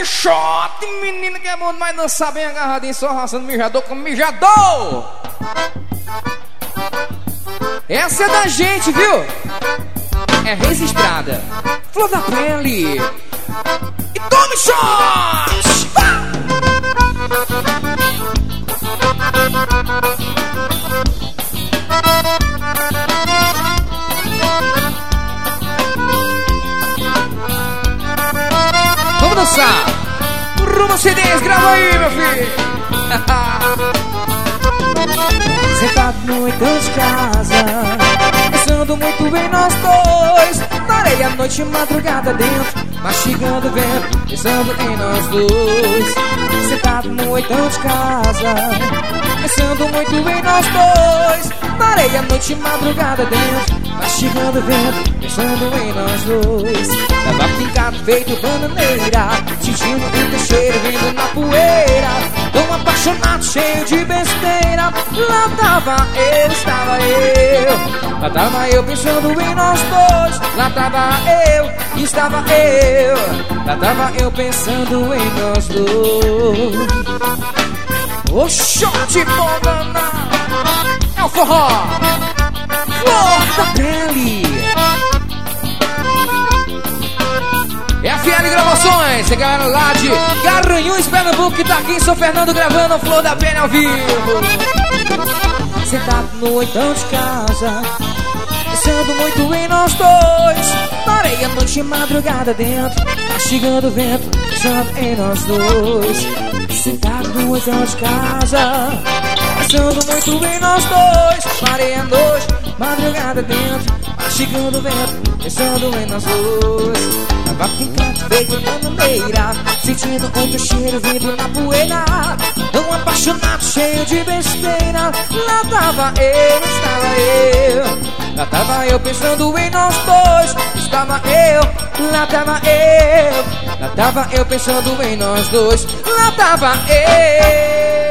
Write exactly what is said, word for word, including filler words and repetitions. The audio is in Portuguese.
Tome shot, menino que é bom demais dançar bem agarradinho, só raçando mijador com mijador. Essa é da gente, viu? É registrada. Flor da pele. E tome shot! Vamos dançar. Rumo C Ds, grava aí, meu filho. Sentado no então de casa, pensando muito bem nós dois. Parei a noite e madrugada dentro, mastigando o vento, pensando em nós dois. Sentado no então de casa, pensando muito bem nós dois. Parei a noite e madrugada dentro, mastigando o vento, pensando em nós dois. Tava picado feito bananeira, sentindo o teu cheiro vindo na poeira. Tão apaixonado, cheio de besteira. Lá tava ele, estava eu. Lá tava eu pensando em nós dois. Lá tava eu, estava eu. Lá tava eu pensando em nós dois. O shot bom, é o forró, Flor da Pele. É a F L Gravações, a galera lá de Garanhuns, Pernambuco, que tá aqui em São Fernando gravando Flor da Pele ao vivo. Sentado no oitão de casa, pensando muito em nós dois. Parei a noite e madrugada dentro, mastigando o vento, pensando em nós dois. Sentado no oitão de casa, pensando muito em nós dois. Parei a noite, madrugada dentro, mastigando o vento, pensando em nós dois. Tava ficando feito bananeira, sentindo o teu cheiro vindo na poeira. Tão apaixonado, cheio de besteira. Lá tava eu, estava eu. Lá tava eu pensando em nós dois. Estava eu, lá tava eu. Lá tava eu pensando em nós dois. Lá tava eu.